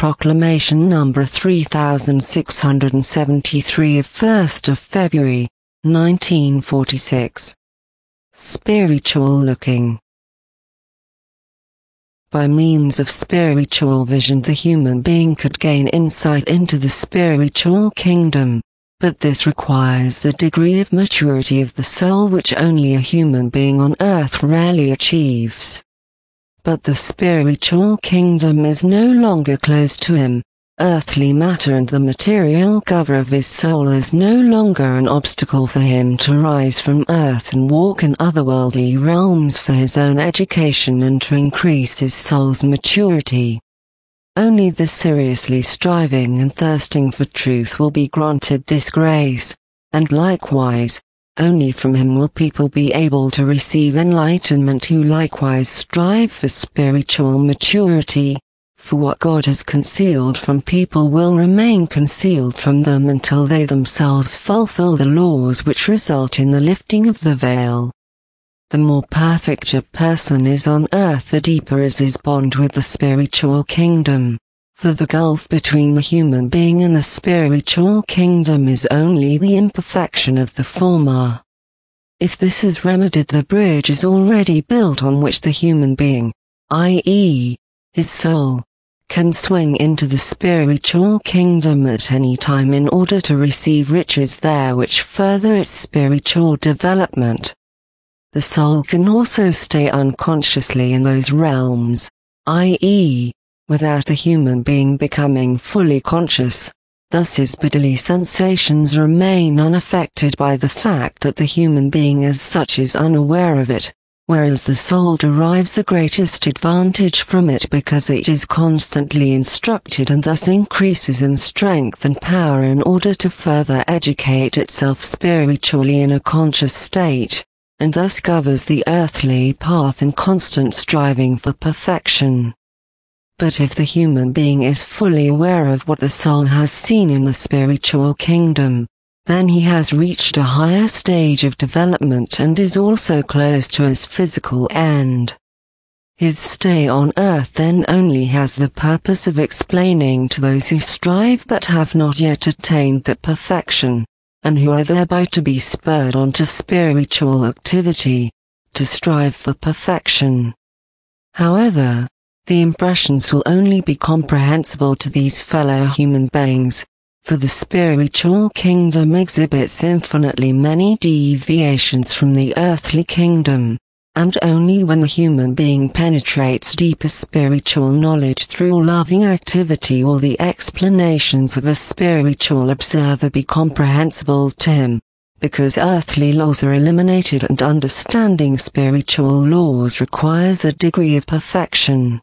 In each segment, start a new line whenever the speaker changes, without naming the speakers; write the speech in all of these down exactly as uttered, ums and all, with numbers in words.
Proclamation number three thousand six hundred seventy-three of first of February, nineteen forty-six. Spiritual looking. By means of spiritual vision, the human being could gain insight into the spiritual kingdom, but this requires a degree of maturity of the soul which only a human being on earth rarely achieves. But the spiritual kingdom is no longer closed to him. Earthly matter and the material cover of his soul is no longer an obstacle for him to rise from earth and walk in otherworldly realms for his own education and to increase his soul's maturity. Only the seriously striving and thirsting for truth will be granted this grace, and likewise, only from him will people be able to receive enlightenment who likewise strive for spiritual maturity. For what God has concealed from people will remain concealed from them until they themselves fulfill the laws which result in the lifting of the veil. The more perfect a person is on earth, the deeper is his bond with the spiritual kingdom, for the gulf between the human being and the spiritual kingdom is only the imperfection of the former. If this is remedied, the bridge is already built on which the human being, that is, his soul, can swing into the spiritual kingdom at any time in order to receive riches there which further its spiritual development. The soul can also stay unconsciously in those realms, that is, without the human being becoming fully conscious. Thus his bodily sensations remain unaffected by the fact that the human being as such is unaware of it, whereas the soul derives the greatest advantage from it because it is constantly instructed and thus increases in strength and power in order to further educate itself spiritually in a conscious state, and thus covers the earthly path in constant striving for perfection. But if the human being is fully aware of what the soul has seen in the spiritual kingdom, then he has reached a higher stage of development and is also close to his physical end. His stay on earth then only has the purpose of explaining to those who strive but have not yet attained that perfection, and who are thereby to be spurred on to spiritual activity, to strive for perfection. However, the impressions will only be comprehensible to these fellow human beings, for the spiritual kingdom exhibits infinitely many deviations from the earthly kingdom, and only when the human being penetrates deeper spiritual knowledge through loving activity will the explanations of a spiritual observer be comprehensible to him, because earthly laws are eliminated and understanding spiritual laws requires a degree of perfection.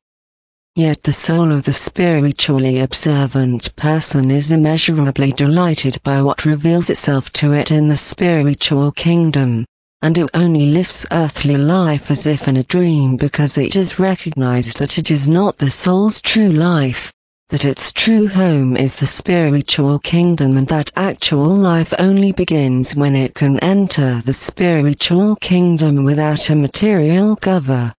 Yet the soul of the spiritually observant person is immeasurably delighted by what reveals itself to it in the spiritual kingdom, and it only lives earthly life as if in a dream because it has recognized that it is not the soul's true life, that its true home is the spiritual kingdom, and that actual life only begins when it can enter the spiritual kingdom without a material cover.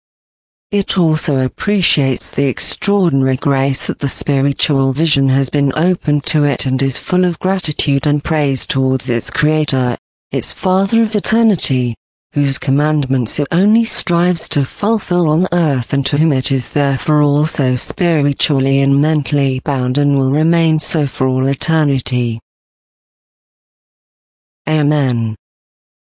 It also appreciates the extraordinary grace that the spiritual vision has been opened to it and is full of gratitude and praise towards its Creator, its Father of eternity, whose commandments it only strives to fulfill on earth and to whom it is therefore also spiritually and mentally bound and will remain so for all eternity. Amen.